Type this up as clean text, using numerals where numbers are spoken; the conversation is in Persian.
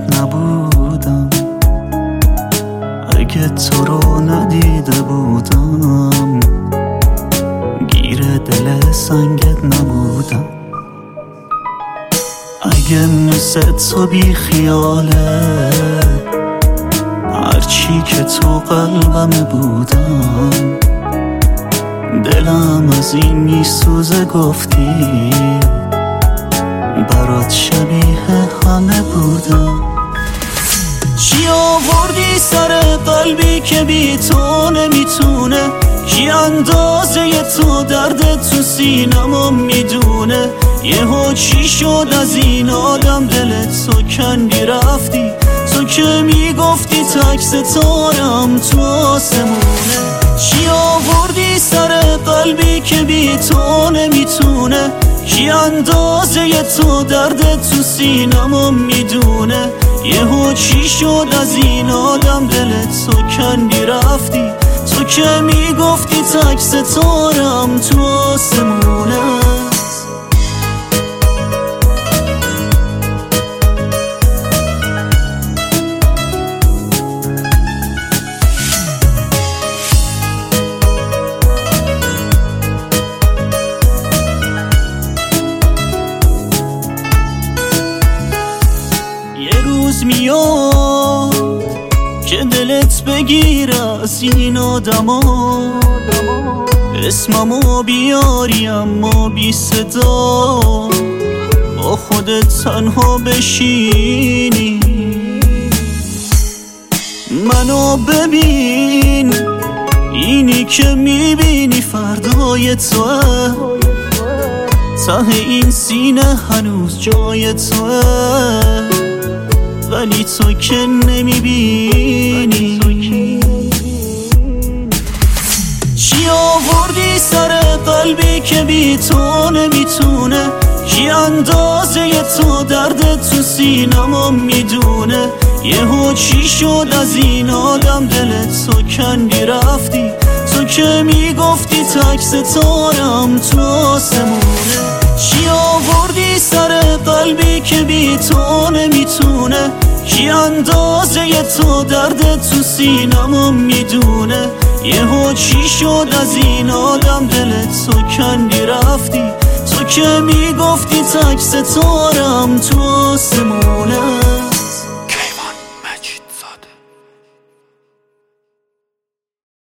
نبودم، اگه تو رو ندیده بودم گیر دل سنگت نبودم. اگه مثل تو بی خیاله هرچی که تو قلبم بودم، دلم از این میسوزه گفتی برات شبیه همه بودم. چی آوردی سر قلبی که بی تو نمیتونه؟ کی اندازه تو درد تو سینمو میدونه؟ یهو چی شد از این آدم دلت تو کندی رفتی؟ تو که میگفتی تک ستارم تو آسمونه. چی آوردی سر قلبی که بی تو نمیتونه؟ کی اندازه تو درد تو سینمو میدونه؟ یهو چی شد از این آدم دلت تو کندی رفتی؟ تو که میگفتی تک ستارم تو آسمونه. یه روز میاد که دلت بگیر از این آدما، اسممو بیاری اما بی صدا، با خودت تنها بشینی. منو ببین، اینی که میبینی فردای توه، ته این سینه هنوز جای توه، ولی تو که نمیبینی. چی آوردی سر قلبی که بی تو نمیتونه؟ کی اندازه تو درد تو سینمو میدونه؟ یهو چی شد از این آدم دلت تو کندی رفتی؟ تو که میگفتی تک ستارم تو آسمونه. چی آوردی سر قلبی که بی تو نمیتونه؟ کی اندازه تو درد تو سینمو میدونه؟ یهو چی شد از این آدم دلت تو کندی رفتی؟ تو که میگفتی تک ستارم تو آسمونه.